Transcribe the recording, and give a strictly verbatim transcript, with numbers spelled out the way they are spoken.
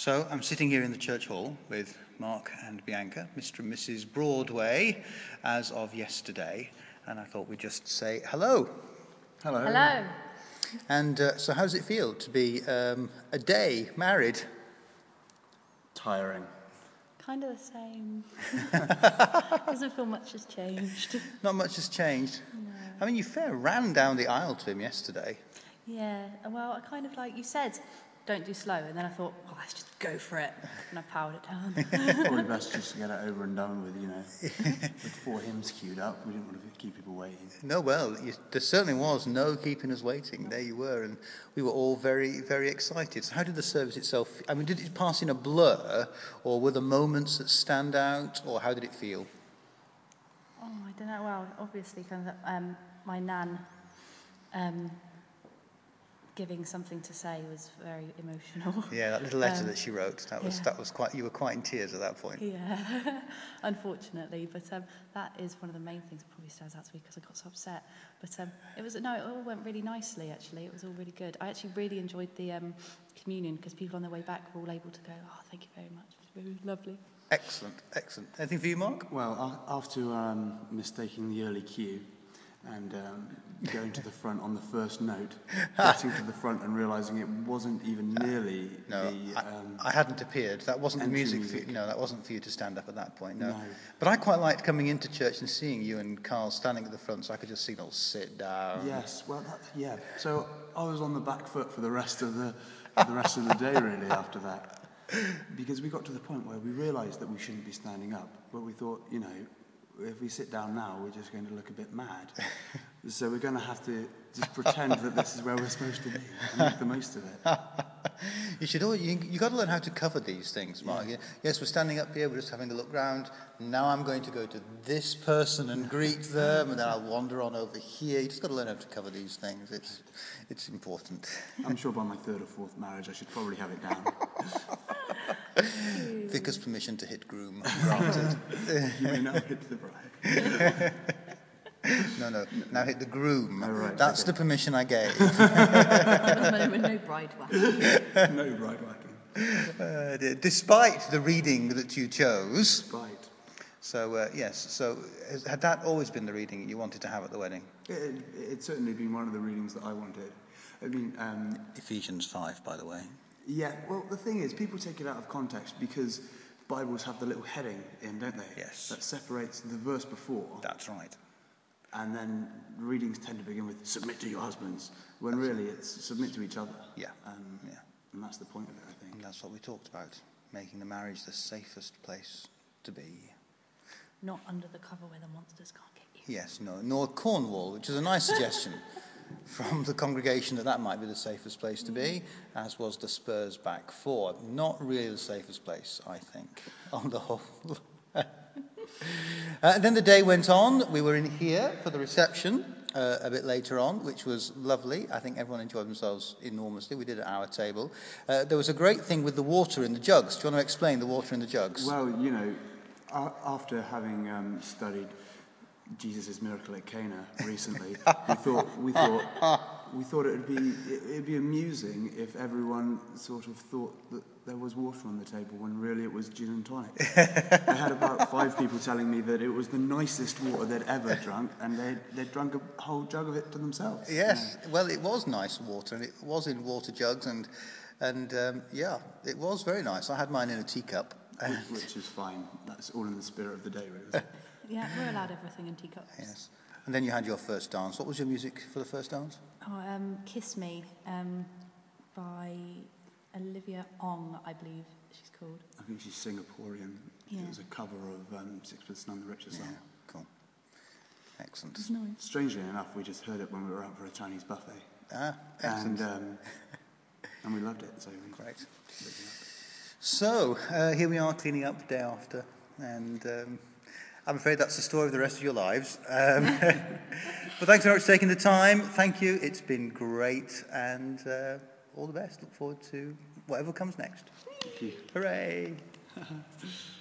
So I'm sitting here in the church hall with Mark and Bianca, Mister and Missus Broadway, as of yesterday, and I thought we'd just say hello. Hello. Hello. And uh, so how does it feel to be um, a day married? Tiring. Kind of the same. Doesn't feel much has changed. Not much has changed. No. I mean, you fair ran down the aisle to him yesterday. Yeah, well, I kind of like, you said, don't do slow, and then I thought, well, let's just go for it, and I powered it down. Probably best just to get it over and done with, you know, with four hymns queued up. We didn't want to keep people waiting. No, well, you, there certainly was no keeping us waiting. There you were, and we were all very, very excited. So how did the service itself, I mean, did it pass in a blur, or were there moments that stand out, or how did it feel? Oh, I don't know, well, obviously, kind of, um, my nan um, giving something to say was very emotional. Yeah, that little letter um, that she wrote, that was, yeah. that was quite, you were quite in tears at that point. Yeah, unfortunately, but um, that is one of the main things that probably stands out to me because I got so upset. But um, it was no, it all went really nicely. Actually, it was all really good. I actually really enjoyed the um, communion because people on their way back were all able to go, "Oh, thank you very much. It was really lovely." Excellent, excellent. Anything for you, Mark? Well, after um, mistaking the early cue and um, going to the front on the first note, getting to the front and realising it wasn't even nearly No, the... Um, I, I hadn't appeared. That wasn't the music, music. For you, no, that wasn't for you to stand up at that point, no. No. But I quite liked coming into church and seeing you and Carl standing at the front so I could just signal, sit down. Yes, well, that, yeah. So I was on the back foot for the rest of the, the rest of the day, really, after that. Because we got to the point where we realised that we shouldn't be standing up, but we thought, you know, if we sit down now, we're just going to look a bit mad. So we're going to have to just pretend that this is where we're supposed to be and make the most of it. You should always, you, you got to learn how to cover these things, Mark. Yeah. Yes, we're standing up here, we're just having a look round. Now I'm going to go to this person and greet them, and then I'll wander on over here. You just got to learn how to cover these things. It's, it's important. I'm sure by my third or fourth marriage, I should probably have it down. Vicar's permission to hit groom granted. You may now hit the bride. No, no, now hit the groom. Oh, right, That's okay. the permission I gave. no, no bride whacking. No bride whacking. Uh, d- despite the reading that you chose. Despite. So, uh, yes, so has, had that always been the reading you wanted to have at the wedding? It, it's certainly been one of the readings that I wanted. I mean, um, Ephesians five, by the way. yeah, well, the thing is, people take it out of context because Bibles have the little heading in, don't they? Yes. That separates the verse before. That's right. And then readings tend to begin with, submit to your husbands, when That's really it's submit to each other. Yeah. Um, Yeah. And that's the point of it, I think. And that's what we talked about, making the marriage the safest place to be. Not under the cover where the monsters can't get you. Yes, no, nor Cornwall, which is a nice suggestion from the congregation that that might be the safest place to be, as was the Spurs back four. Not really the safest place, I think, on the whole. Uh, then the day went on. We were in here for the reception uh, a bit later on, which was lovely. I think everyone enjoyed themselves enormously. We did it at our table. Uh, there was a great thing with the water in the jugs. Do you want to explain the water in the jugs? Well, you know, a- after having um, studied Jesus' miracle at Cana recently, we thought we thought we thought it would be it, it'd be amusing if everyone sort of thought that there was water on the table when really it was gin and tonic. I had about five people telling me that it was the nicest water they'd ever drunk, and they'd, they'd drunk a whole jug of it to themselves. Yes, well, it was nice water, and it was in water jugs, and and um, yeah, it was very nice. I had mine in a teacup. Which, which is fine. That's all in the spirit of the day, really. Isn't it? Yeah, we're allowed everything in teacups. Yes, and then you had your first dance. What was your music for the first dance? Oh, um, Kiss Me um, by Olivia Ong, I believe she's called. I think she's Singaporean. Yeah. It was a cover of um, Sixpence None the Richer Yeah, song. cool, excellent. It's nice. Strangely enough, we just heard it when we were out for a Chinese buffet. Ah, excellent. And, um, and we loved it. So we Great. So, uh, here we are cleaning up day after, and um, I'm afraid that's the story of the rest of your lives. Um, but thanks very much for taking the time. Thank you. It's been great, and uh, all the best. Look forward to whatever comes next. Thank you. Hooray!